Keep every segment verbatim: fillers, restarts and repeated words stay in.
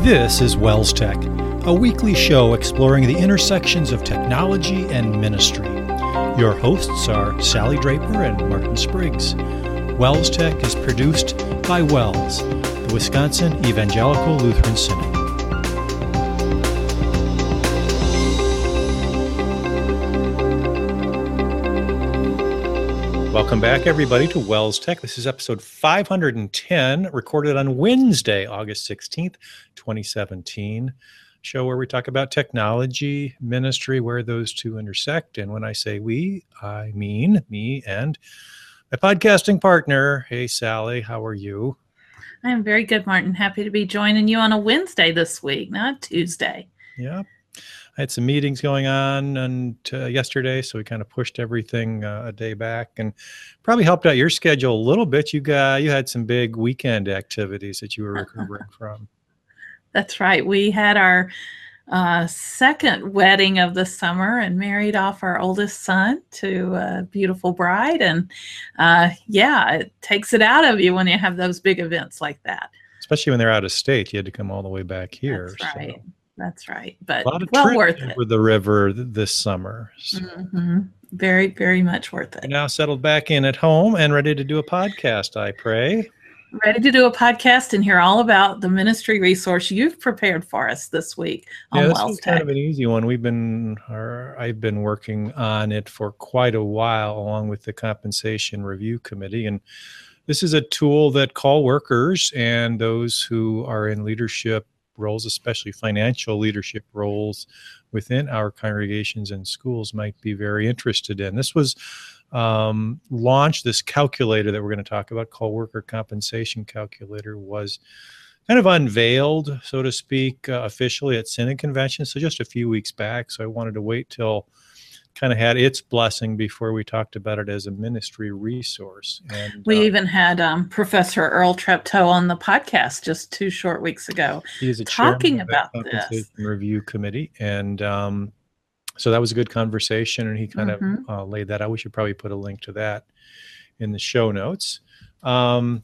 This is Wells Tech, a weekly show exploring the intersections of technology and ministry. Your hosts are Sally Draper and Martin Spriggs. Wells Tech is produced by Wells, the Wisconsin Evangelical Lutheran Synod. Welcome back, everybody, to Wells Tech. This is episode five hundred ten, recorded on Wednesday, August sixteenth, twenty seventeen. Show where we talk about technology, ministry, where those two intersect. And when I say we, I mean me and my podcasting partner. Hey, Sally, how are you? I am very good, Martin. Happy to be joining you on a Wednesday this week, not Tuesday. Yeah. I had some meetings going on and uh, yesterday, so we kind of pushed everything uh, a day back, and probably helped out your schedule a little bit. You got you had some big weekend activities that you were recovering from. That's right. We had our uh, second wedding of the summer and married off our oldest son to a beautiful bride. And uh, yeah, it takes it out of you when you have those big events like that. Especially when they're out of state. You had to come all the way back here. That's right. So. That's right. But a lot of well worth trips it. over the river th- this summer. So. Mm-hmm. Very, very much worth it. You're now settled back in at home and ready to do a podcast, I pray. Ready to do a podcast and hear all about the ministry resource you've prepared for us this week on yeah, this Wells is Tech. kind of an easy one. We've been, or I've been working on it for quite a while, along with the Compensation Review Committee. And this is a tool that call workers and those who are in leadership roles, especially financial leadership roles within our congregations and schools, might be very interested in. This was um, launched, this calculator that we're going to talk about, call worker compensation calculator, was kind of unveiled, so to speak, uh, officially at Synod Convention, so just a few weeks back. So I wanted to wait till kind of had its blessing before we talked about it as a ministry resource. And we uh, even had um, Professor Earl Treptow on the podcast just two short weeks ago he's a talking chairman about of the Compensation this. Review Committee. And um, so that was a good conversation, and he kind Mhm. of uh, laid that out. We should probably put a link to that in the show notes. Um,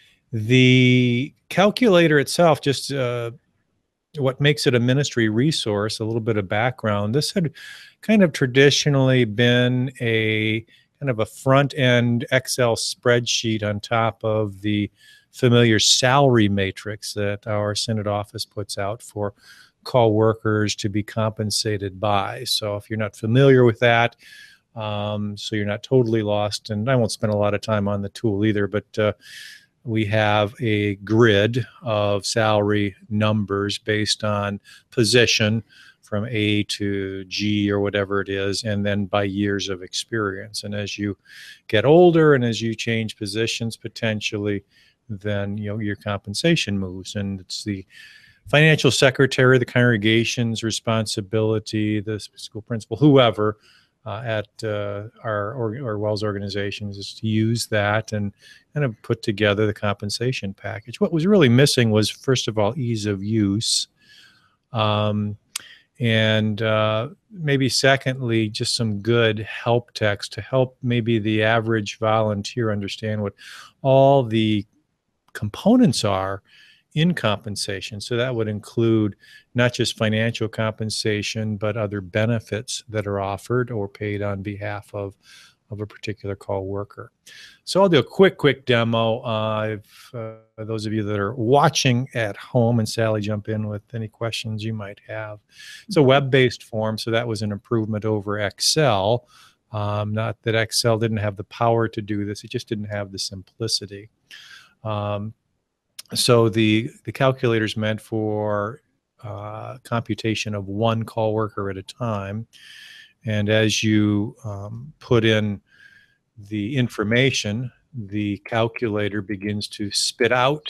the calculator itself, just uh, what makes it a ministry resource, a little bit of background. This had kind of traditionally been a kind of a front-end Excel spreadsheet on top of the familiar salary matrix that our Synod office puts out for call workers to be compensated by. So if you're not familiar with that, um, so you're not totally lost, and I won't spend a lot of time on the tool either, but uh, we have a grid of salary numbers based on position from A to G or whatever it is, and then by years of experience. And as you get older and as you change positions potentially, then you know your compensation moves. And it's the financial secretary, the congregation's responsibility, the school principal, whoever, Uh, at uh, our, or, our Wells organizations is to use that and kind of put together the compensation package. What was really missing was, first of all, ease of use. Um, and uh, maybe secondly, just some good help text to help maybe the average volunteer understand what all the components are in compensation. So that would include not just financial compensation, but other benefits that are offered or paid on behalf of, of a particular call worker. So I'll do a quick, quick demo. Uh, if, uh, those of you that are watching at home, and Sally, jump in with any questions you might have. It's a web-based form, so that was an improvement over Excel. Um, not that Excel didn't have the power to do this, it just didn't have the simplicity. Um, So the, the calculator is meant for uh, computation of one call worker at a time. And as you um, put in the information, the calculator begins to spit out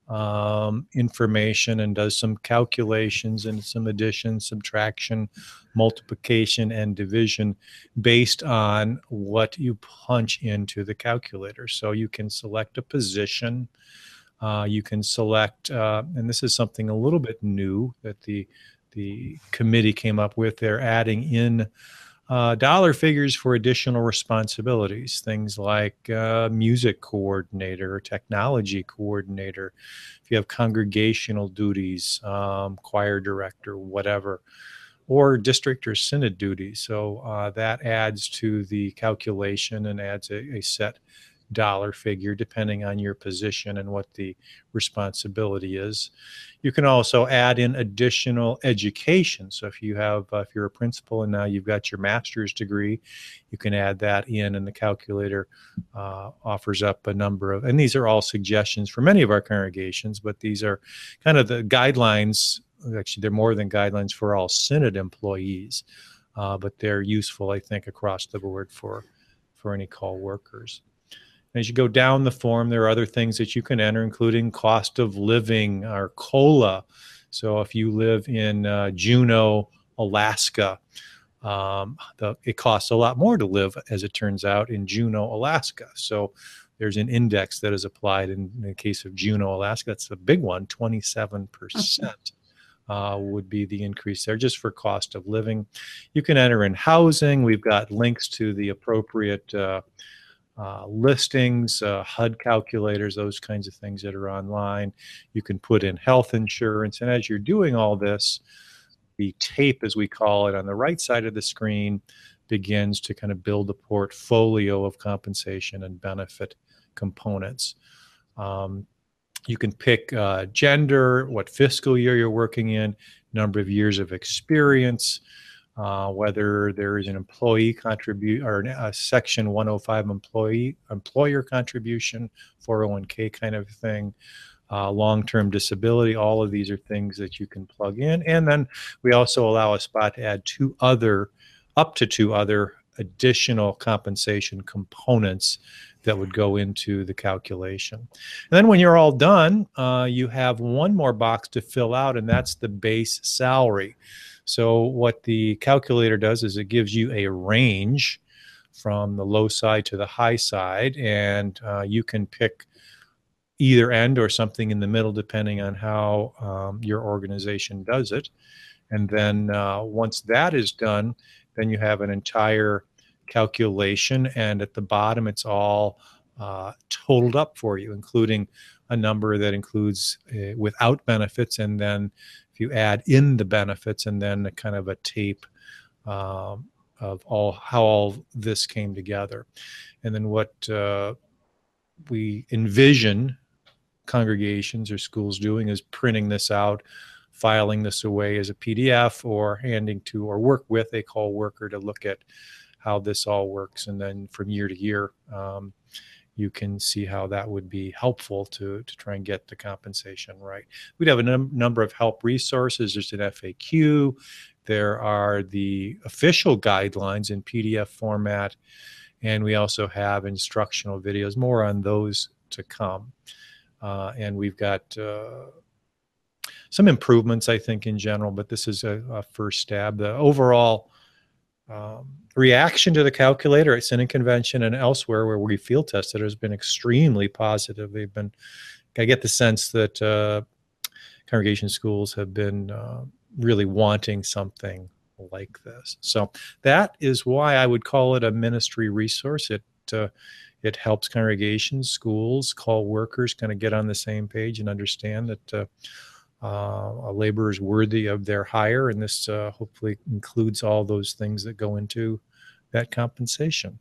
um, information and does some calculations and some addition, subtraction, multiplication, and division based on what you punch into the calculator. So you can select a position. Uh, you can select, uh, and this is something a little bit new that the the committee came up with. They're adding in uh, dollar figures for additional responsibilities, things like uh, music coordinator or technology coordinator, if you have congregational duties, um, choir director, whatever, or district or synod duties. So uh, that adds to the calculation and adds a, a set dollar figure depending on your position and what the responsibility is. You can also add in additional education. So if you have, uh, if you're a principal and now you've got your master's degree, you can add that in, and the calculator uh, offers up a number of, and these are all suggestions for many of our congregations, but these are kind of the guidelines. Actually, they're more than guidelines for all synod employees, uh, but they're useful, I think, across the board for, for any call workers. As you go down the form, there are other things that you can enter, including cost of living or COLA. So if you live in uh, Juneau, Alaska, um, the, it costs a lot more to live, as it turns out, in Juneau, Alaska. So there's an index that is applied in, in the case of Juneau, Alaska. That's a big one, twenty-seven percent. Uh, would be the increase there just for cost of living. You can enter in housing. We've got links to the appropriate uh, uh, listings, uh, H U D calculators, those kinds of things that are online. You can put in health insurance. And as you're doing all this, the tape, as we call it, on the right side of the screen begins to kind of build a portfolio of compensation and benefit components. Um, You can pick uh, gender, what fiscal year you're working in, number of years of experience, uh, whether there is an employee contribute or a Section one oh five employee employer contribution, four oh one k kind of thing, uh, long-term disability. All of these are things that you can plug in. And then we also allow a spot to add two other, up to two other additional compensation components that would go into the calculation. And then when you're all done, uh, you have one more box to fill out, and that's the base salary. So what the calculator does is it gives you a range from the low side to the high side, and uh, you can pick either end or something in the middle depending on how um, your organization does it. And then uh, once that is done, then you have an entire calculation, and at the bottom it's all uh, totaled up for you, including a number that includes uh, without benefits, and then if you add in the benefits, and then a kind of a tape um, of all how all this came together. And then what uh, we envision congregations or schools doing is printing this out, filing this away as a P D F, or handing to or work with a call worker to look at how this all works. And then from year to year, um, you can see how that would be helpful to, to try and get the compensation right. We'd have a num- number of help resources. There's an F A Q. There are the official guidelines in P D F format. And we also have instructional videos, more on those to come. Uh, and we've got uh, some improvements, I think, in general, but this is a, a first stab. The overall Um, reaction to the calculator at Synod Convention and elsewhere where we field tested has been extremely positive. They've been, I get the sense that uh, congregation schools have been uh, really wanting something like this. So that is why I would call it a ministry resource. It uh, it helps congregations, schools, call workers kind of get on the same page and understand that uh, Uh, a laborer is worthy of their hire, and this uh, hopefully includes all those things that go into that compensation.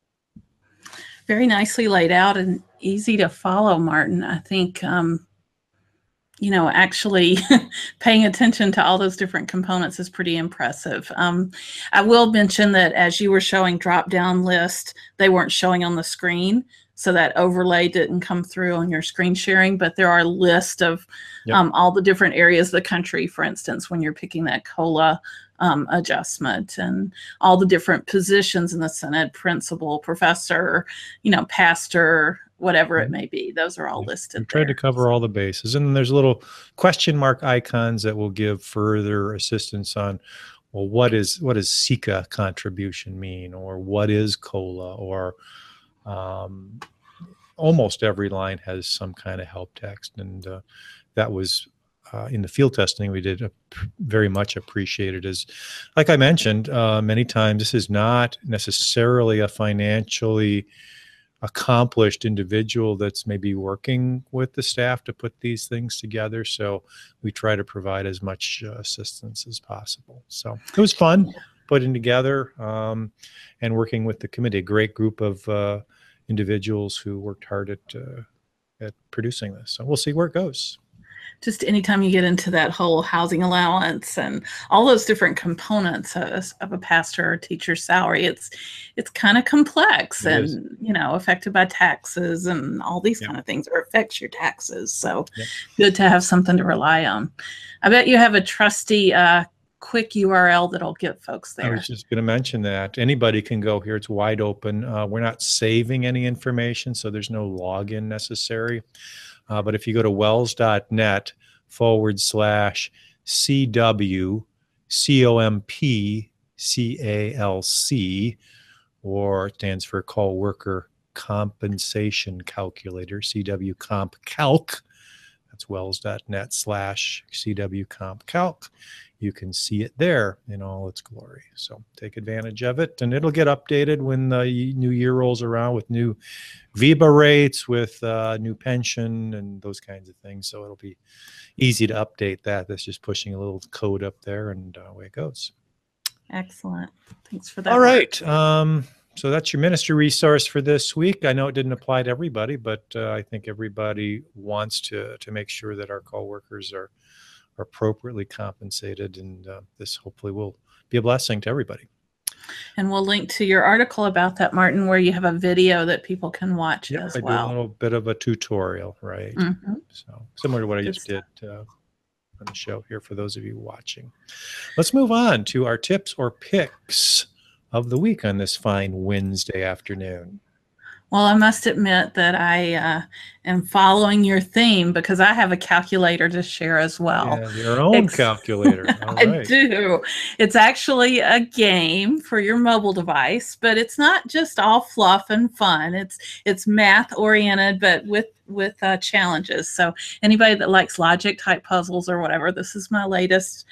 Very nicely laid out and easy to follow, Martin. I think, um, you know, actually paying attention to all those different components is pretty impressive. Um, I will mention that as you were showing drop-down list, they weren't showing on the screen. So that overlay didn't come through on your screen sharing, but there are a list of yep. um, all the different areas of the country, for instance, when you're picking that COLA um, adjustment, and all the different positions in the Synod, principal, professor, you know, pastor, whatever it may be. Those are all listed. We tried to cover all the bases. And then there's little question mark icons that will give further assistance on, well, what is what does S I C A contribution mean? Or what is COLA? Or Um, almost every line has some kind of help text, and uh, that was uh, in the field testing we did, uh, very much appreciated is, like I mentioned, uh, many times this is not necessarily a financially accomplished individual that's maybe working with the staff to put these things together. So we try to provide as much uh, assistance as possible. So it was fun putting together um, and working with the committee, a great group of uh, individuals who worked hard at, uh, at producing this. So we'll see where it goes. Just anytime you get into that whole housing allowance and all those different components of, of a pastor or teacher's salary, it's it's kind of complex it and is. you know affected by taxes and all these yep. kind of things, or affects your taxes. So yep. good to have something to rely on. I bet you have a trusty uh, quick U R L that'll get folks there. I was just going to mention that anybody can go here. It's wide open. Uh, we're not saving any information, so there's no login necessary. Uh, but if you go to wells.net forward slash CW COMP CALC, or it stands for Call Worker Compensation Calculator, C W Comp Calc. That's wells.net slash CW Comp Calc. You can see it there in all its glory. So take advantage of it, and it'll get updated when the new year rolls around with new V B A rates, with uh, new pension and those kinds of things. So it'll be easy to update that. That's just pushing a little code up there, and uh, away it goes. Excellent. Thanks for that. All right. Um, so that's your ministry resource for this week. I know it didn't apply to everybody, but uh, I think everybody wants to to make sure that our call workers are are appropriately compensated, and uh, this hopefully will be a blessing to everybody. And we'll link to your article about that, Martin, where you have a video that people can watch yeah, as I well. do a little bit of a tutorial, right? Mm-hmm. So similar to what I just did uh, on the show here for those of you watching. Let's move on to our tips or picks of the week on this fine Wednesday afternoon. Well, I must admit that I uh, am following your theme, because I have a calculator to share as well. Yeah, your own Ex- calculator. All right. I do. It's actually a game for your mobile device, but it's not just all fluff and fun. It's it's math oriented, but with with uh, challenges. So anybody that likes logic type puzzles or whatever, this is my latest.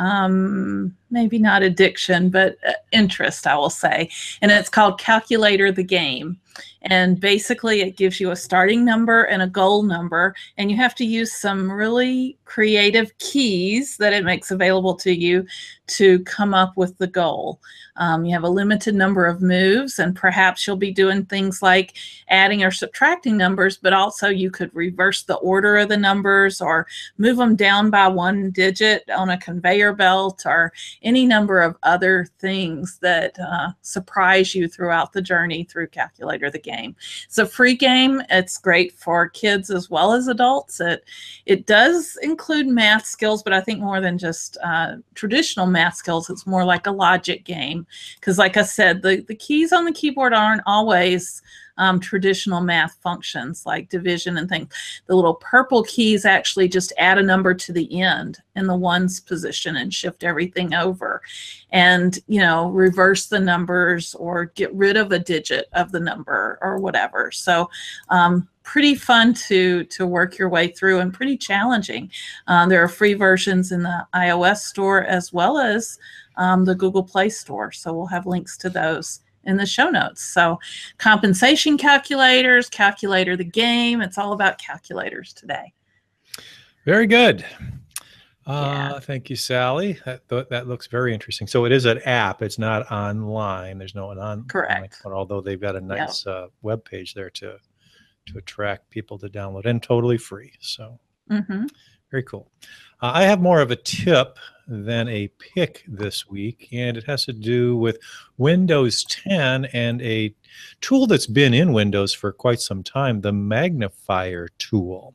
Um, maybe not addiction, but uh, interest, I will say. And it's called Calculator the Game. And basically it gives you a starting number and a goal number, and you have to use some really creative keys that it makes available to you to come up with the goal. Um, you have a limited number of moves, and perhaps you'll be doing things like adding or subtracting numbers, but also you could reverse the order of the numbers or move them down by one digit on a conveyor belt, or any number of other things that uh, surprise you throughout the journey through Calculator the Game. It's a free game. It's great for kids as well as adults. It it does include math skills, but I think more than just uh, traditional math skills. It's more like a logic game, because like I said, the, the keys on the keyboard aren't always Um, traditional math functions like division and things. The little purple keys actually just add a number to the end in the ones position and shift everything over, and you know, reverse the numbers or get rid of a digit of the number or whatever. So um, pretty fun to to work your way through, and pretty challenging. Uh, there are free versions in the iOS store as well as um, the Google Play Store, so we'll have links to those in the show notes. So compensation calculators, Calculator the Game. It's all about calculators today. Very good. Uh, yeah. Thank you, Sally. That, that looks very interesting. So it is an app. It's not online. There's no on. Correct. Online, although they've got a nice yep. uh, web page there to to attract people to download, and totally free. So mm-hmm. very cool. Uh, I have more of a tip than a pick this week, and it has to do with Windows ten and a tool that's been in Windows for quite some time, the magnifier tool.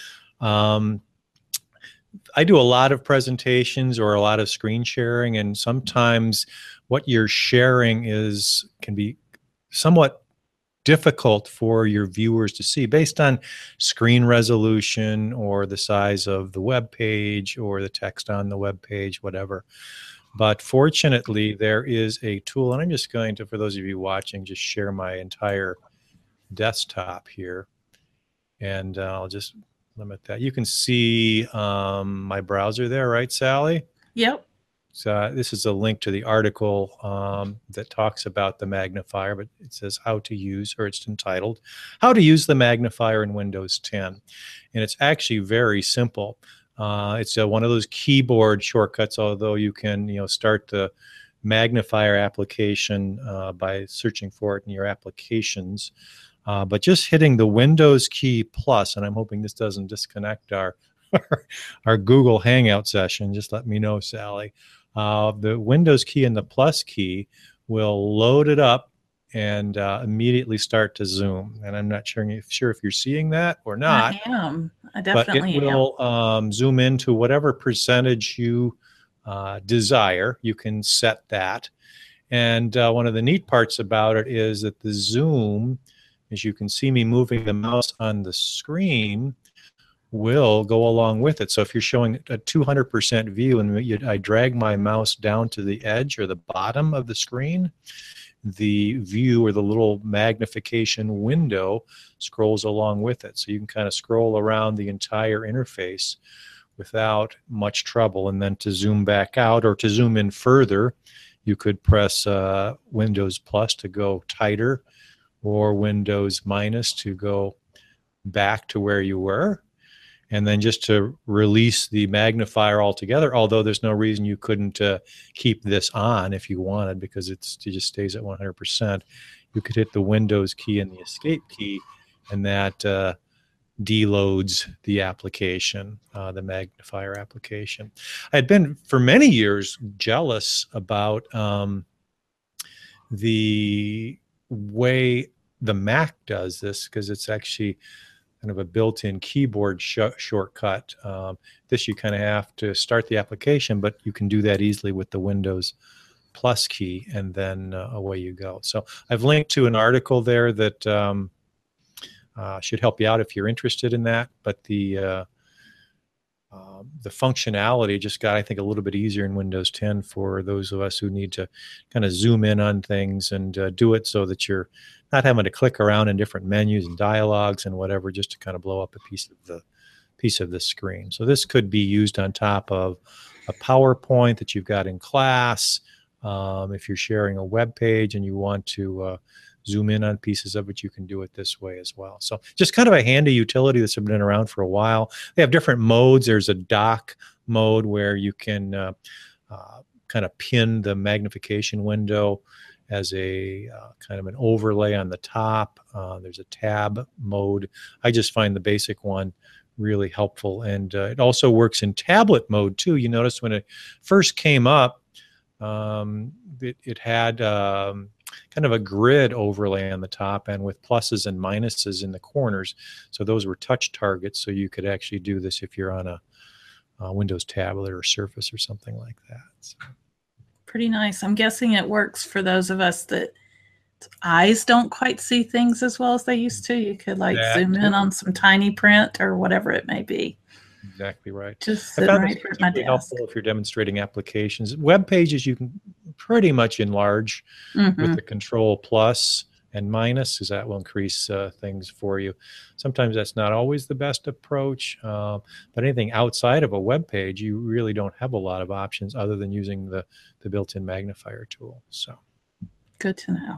Um, I do a lot of presentations or a lot of screen sharing, and sometimes what you're sharing is can be somewhat difficult for your viewers to see based on screen resolution or the size of the web page or the text on the web page, whatever. But fortunately, there is a tool, and I'm just going to, for those of you watching, just share my entire desktop here. And uh, I'll just limit that. You can see um, my browser there, right, Sally? Yep. So uh, this is a link to the article um, that talks about the magnifier, but it says how to use, or it's entitled, How to Use the Magnifier in Windows ten. And it's actually very simple. Uh, it's uh, one of those keyboard shortcuts, although you can, you know, start the magnifier application uh, by searching for it in your applications. Uh, but just hitting the Windows key plus, and I'm hoping this doesn't disconnect our our, our Google Hangout session. Just let me know, Sally. Uh, the Windows key and the plus key will load it up and uh, immediately start to zoom. And I'm not sure if, sure if you're seeing that or not. I am. I But it definitely am. will um, zoom into whatever percentage you uh, desire. You can set that. And uh, one of the neat parts about it is that the zoom, as you can see me moving the mouse on the screen, will go along with it. So if you're showing a two hundred percent view and you, I drag my mouse down to the edge or the bottom of the screen, the view or the little magnification window scrolls along with it. So you can kind of scroll around the entire interface without much trouble. And then to zoom back out or to zoom in further, you could press uh, Windows plus to go tighter, or Windows minus to go back to where you were. And then just to release the magnifier altogether, although there's no reason you couldn't uh, keep this on if you wanted, because it's, it just stays at one hundred percent. You could hit the Windows key and the escape key, and that uh, deloads the application, uh, the magnifier application. I had been for many years jealous about um, the way the Mac does this, because it's actually kind of a built-in keyboard sh shortcut. Um, this you kind of have to start the application, but you can do that easily with the Windows plus key, and then uh, away you go. So I've linked to an article there that um, uh, should help you out if you're interested in that. But the uh, uh, the functionality just got, I think, a little bit easier in Windows ten for those of us who need to kind of zoom in on things and uh, do it so that you're not having to click around in different menus and dialogues and whatever, just to kind of blow up a piece of the piece of the screen. So this could be used on top of a PowerPoint that you've got in class. Um, if you're sharing a web page and you want to uh, zoom in on pieces of it, you can do it this way as well. So just kind of a handy utility that's been around for a while. They have different modes. There's a dock mode where you can uh, uh, kind of pin the magnification window as a uh, kind of an overlay on the top. Uh, there's a tab mode. I just find the basic one really helpful. And uh, it also works in tablet mode too. You notice when it first came up, um, it, it had um, kind of a grid overlay on the top and with pluses and minuses in the corners. So those were touch targets. So you could actually do this if you're on a, a Windows tablet or Surface or something like that. So. Pretty nice. I'm guessing it works for those of us that eyes don't quite see things as well as they used to. You could like that zoom too. In on some tiny print or whatever it may be. Exactly right. Just sitting right here at my desk. Helpful if you're demonstrating applications. Web pages you can pretty much enlarge mm-hmm. with the Control plus and minus, because that will increase uh, things for you. Sometimes that's not always the best approach, uh, but anything outside of a web page, you really don't have a lot of options other than using the, the built-in magnifier tool. So, good to know.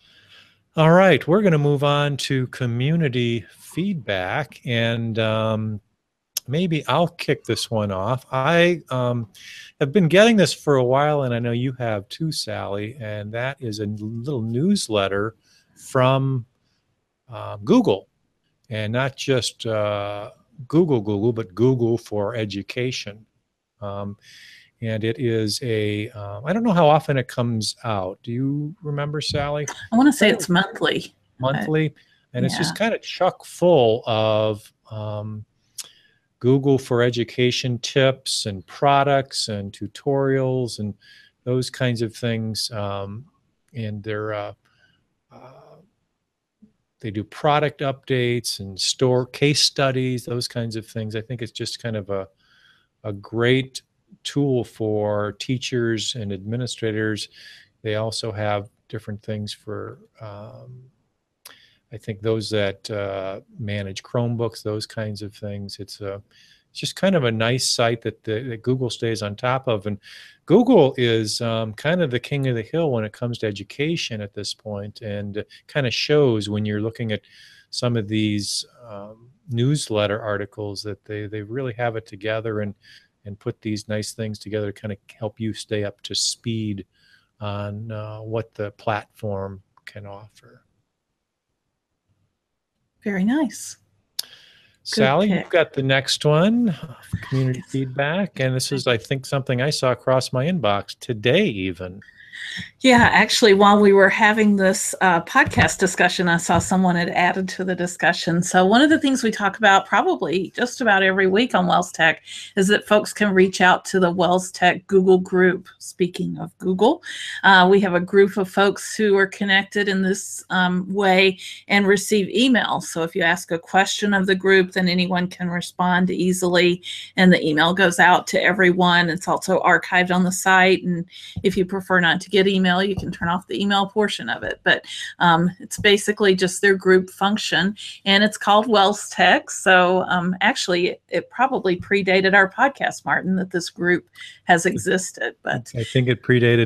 All right, we're going to move on to community feedback, and um, maybe I'll kick this one off. I um, have been getting this for a while, and I know you have too, Sally, and that is a little newsletter from uh, Google, and not just uh, Google Google, but Google for Education. Um, and it is a, uh, I don't know how often it comes out. Do you remember, Sally? I want to say it's monthly. Monthly, and yeah. It's just kind of chock full of um, Google for Education tips and products and tutorials and those kinds of things. Um, and they're uh, uh, they do product updates and store case studies, those kinds of things. I think it's just kind of a, a great tool for teachers and administrators. They also have different things for um, I think those that uh, manage Chromebooks, those kinds of things, it's a it's just kind of a nice site that, the, that Google stays on top of. And Google is um, kind of the king of the hill when it comes to education at this point, and uh, kind of shows when you're looking at some of these um, newsletter articles that they, they really have it together and, and put these nice things together to kind of help you stay up to speed on uh, what the platform can offer. Very nice. Sally, pick. you've got the next one, community feedback. And this is, I think, something I saw across my inbox today even. Yeah, actually, while we were having this uh, podcast discussion, I saw someone had added to the discussion. So one of the things we talk about probably just about every week on Wells Tech is that folks can reach out to the Wells Tech Google group. Speaking of Google, uh, we have a group of folks who are connected in this um, way and receive emails. So if you ask a question of the group, then anyone can respond easily, and the email goes out to everyone. It's also archived on the site, and if you prefer not to get email, you can turn off the email portion of it. But um, it's basically just their group function, and it's called Wells Tech. So um, actually, it, it probably predated our podcast, Martin, that this group has existed. But I think it predated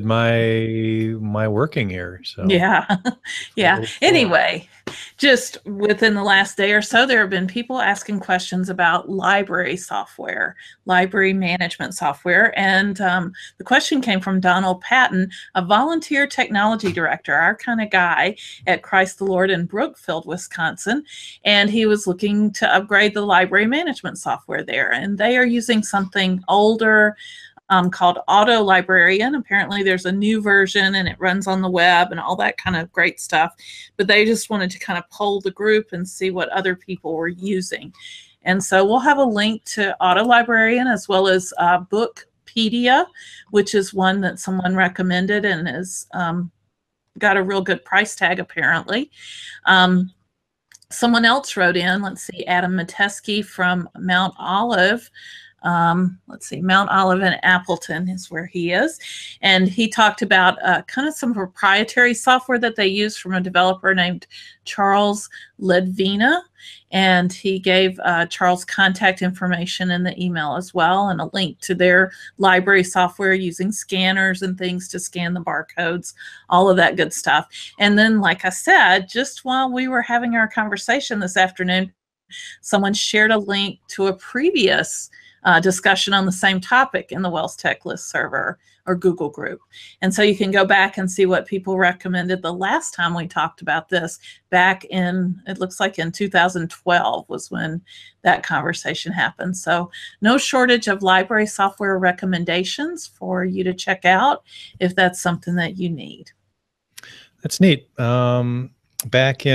my my working here. So yeah, yeah. Anyway, just within the last day or so, there have been people asking questions about library software, library management software. And um, the question came from Donald Patton, a volunteer technology director, our kind of guy at Christ the Lord in Brookfield, Wisconsin. And he was looking to upgrade the library management software there. And they are using something older, Um, called Auto Librarian. Apparently there's a new version and it runs on the web and all that kind of great stuff. But they just wanted to kind of poll the group and see what other people were using. And so we'll have a link to Auto Librarian as well as uh, Bookpedia, which is one that someone recommended and has um, got a real good price tag apparently. Um, someone else wrote in, let's see, Adam Metesky from Mount Olive. Um, let's see, Mount Olive and Appleton is where he is. And he talked about uh, kind of some proprietary software that they use from a developer named Charles Ledvina. And he gave uh, Charles contact information in the email as well, and a link to their library software using scanners and things to scan the barcodes, all of that good stuff. And then, like I said, just while we were having our conversation this afternoon, someone shared a link to a previous Uh, discussion on the same topic in the Wells Tech list server or Google group. And so you can go back and see what people recommended the last time we talked about this back in, it looks like in two thousand twelve was when that conversation happened. So no shortage of library software recommendations for you to check out if that's something that you need. That's neat. Um, back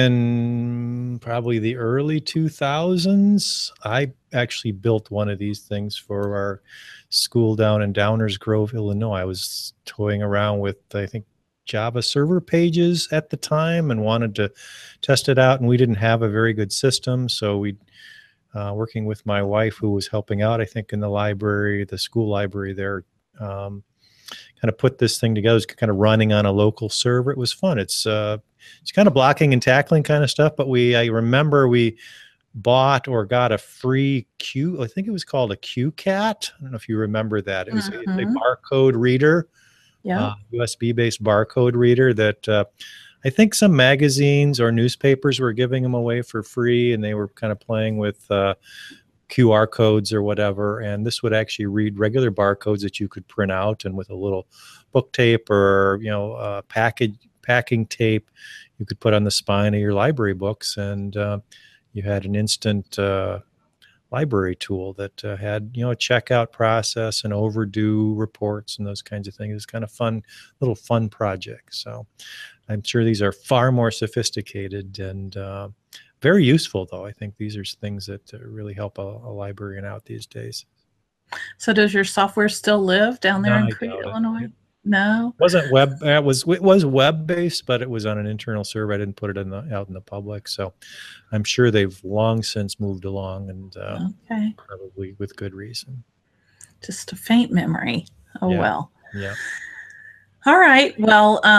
in probably the early two thousands, I actually built one of these things for our school down in Downers Grove, Illinois. I was toying around with, I think, Java server pages at the time and wanted to test it out, and we didn't have a very good system. So we, uh, working with my wife who was helping out, I think, in the library, the school library there, um, kind of put this thing together. It was kind of running on a local server. It was fun. It's uh, it's kind of blocking and tackling kind of stuff, but we, I remember we bought or got a free Q, I think it was called a QCat. I don't know if you remember that. It was mm-hmm. a, a barcode reader, yeah, uh, U S B-based barcode reader that uh, I think some magazines or newspapers were giving them away for free, and they were kind of playing with uh, Q R codes or whatever, and this would actually read regular barcodes that you could print out, and with a little book tape or, you know, uh, package packing tape you could put on the spine of your library books, and uh, you had an instant uh, library tool that uh, had, you know, a checkout process and overdue reports and those kinds of things. It's kind of fun, little fun project. So I'm sure these are far more sophisticated and uh, very useful, though. I think these are things that uh, really help a, a librarian out these days. So does your software still live down there No, in Crete, Illinois? It, no, it wasn't web. It was it was web based, but it was on an internal server. I didn't put it in the out in the public. So I'm sure they've long since moved along, and uh, okay, probably with good reason. Just a faint memory. Oh yeah. well. Yeah. All right. Well, um,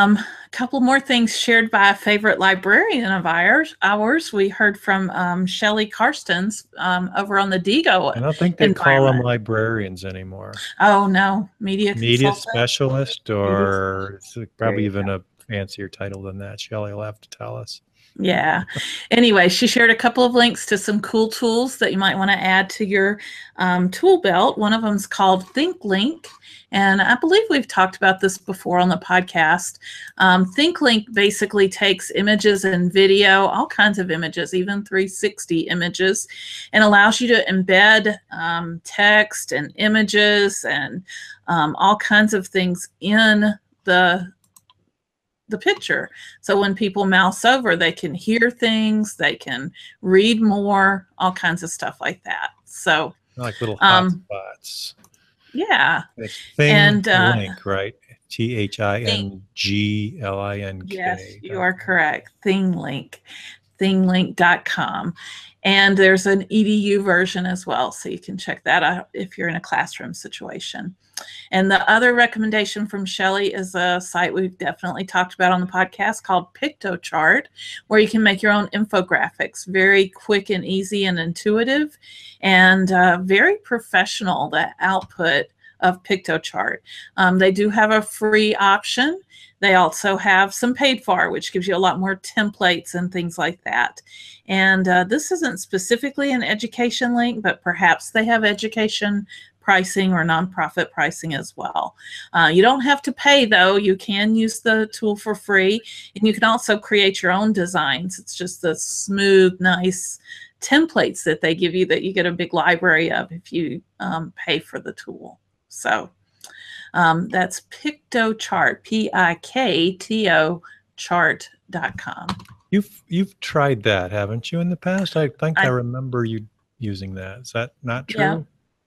couple more things shared by a favorite librarian of ours. Ours, we heard from um, Shelley Karstens um, over on the Digo I don't think they call them librarians anymore. Oh no, media Media consultant. specialist, or it's probably even go. a fancier title than that. Shelley will have to tell us. Yeah. Anyway, she shared a couple of links to some cool tools that you might want to add to your um, tool belt. One of them is called ThinkLink. And I believe we've talked about this before on the podcast. Um, ThinkLink basically takes images and video, all kinds of images, even three sixty images, and allows you to embed um, text and images and um, all kinds of things in the the picture. So when people mouse over, they can hear things, they can read more, all kinds of stuff like that. So like little um, hotspots. Yeah. It's Thing and uh, Link, right? T H I N G L I N K. Yes, you are correct. ThingLink, thinglink dot com. And there's an E D U version as well, so you can check that out if you're in a classroom situation. And the other recommendation from Shelley is a site we've definitely talked about on the podcast called Piktochart, where you can make your own infographics. Very quick and easy and intuitive, and uh, very professional, the output of Piktochart. Um, they do have a free option. They also have some paid for, which gives you a lot more templates and things like that. And uh, this isn't specifically an education link, but perhaps they have education pricing or nonprofit pricing as well. Uh, you don't have to pay, though. You can use the tool for free, and you can also create your own designs. It's just the smooth, nice templates that they give you that you get a big library of if you um, pay for the tool. So um, that's Piktochart, P I K T O chart dot com. You've you've tried that, haven't you, in the past? I think I, I remember you using that. Is that not true? Yeah.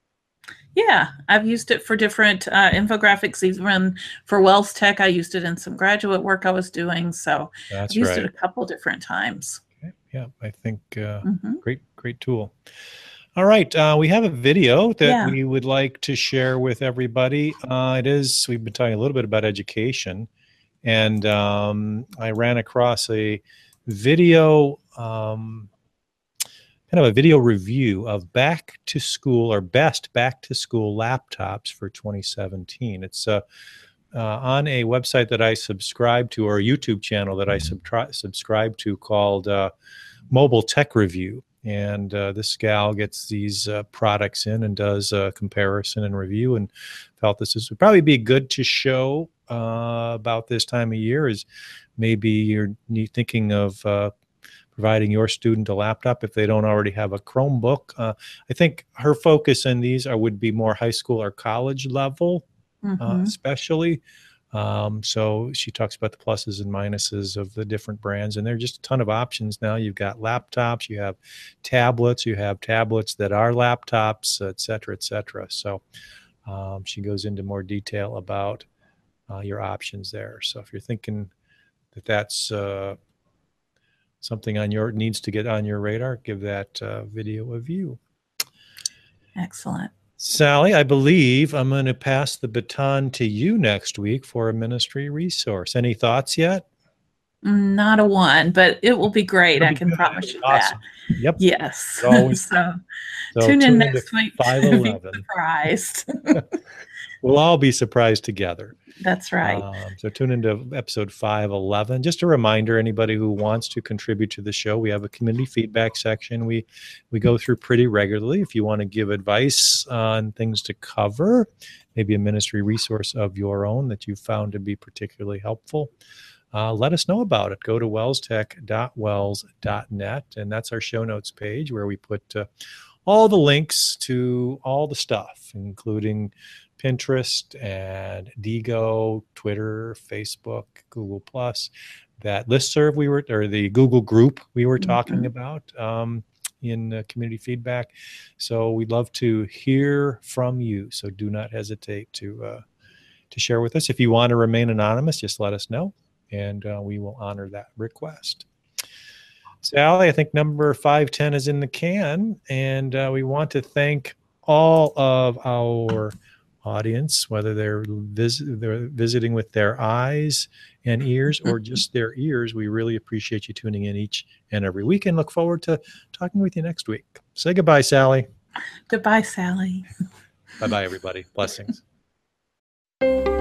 Yeah, I've used it for different uh, infographics, even for Wells Tech. I used it in some graduate work I was doing. So That's I've used right. it a couple different times. Okay. Yeah, I think uh, mm-hmm. great, great tool. All right, uh, we have a video that Yeah. we would like to share with everybody. Uh, it is, we've been talking a little bit about education, and um, I ran across a video, um, kind of a video review of back to school or best back to school laptops for twenty seventeen. It's uh, uh, on a website that I subscribe to, or a YouTube channel that I subtri- subscribe to called uh, Mobile Tech Review. And uh, this gal gets these uh, products in and does a comparison and review, and felt this is, would probably be good to show uh, about this time of year, is maybe you're thinking of uh, providing your student a laptop if they don't already have a Chromebook. Uh, I think her focus in these are, would be more high school or college level, mm-hmm. uh, especially. Um, so she talks about the pluses and minuses of the different brands, and there are just a ton of options now. You've got laptops, you have tablets, you have tablets that are laptops, et cetera, et cetera. So um, she goes into more detail about uh, your options there. So if you're thinking that that's uh, something on your needs to get on your radar, give that uh, video a view. Excellent. Sally, I believe I'm going to pass the baton to you next week for a ministry resource. Any thoughts yet? Not a one, but it will be great. It'll I be can good. promise you Awesome. that. Yep. Yes. Always, so, so tune, tune in into next week five to be eleven. surprised. We'll all be surprised together. That's right. Um, so tune into episode five eleven. Just a reminder, anybody who wants to contribute to the show, we have a community feedback section we we go through pretty regularly. If you want to give advice on things to cover, maybe a ministry resource of your own that you found to be particularly helpful, uh, let us know about it. Go to wells tech dot wells dot net, and that's our show notes page where we put uh, all the links to all the stuff, including Pinterest and Digo, Twitter, Facebook, Google Plus, that listserv we were, or the Google group we were talking mm-hmm. about um, in uh, community feedback. So we'd love to hear from you. So do not hesitate to uh, to share with us. If you want to remain anonymous, just let us know, and uh, we will honor that request. Sally, I think number five ten is in the can, and uh, we want to thank all of our audience, whether they're, vis- they're visiting with their eyes and ears or just their ears. We really appreciate you tuning in each and every week and look forward to talking with you next week. Say goodbye, Sally. Goodbye, Sally. Bye-bye, everybody. Blessings.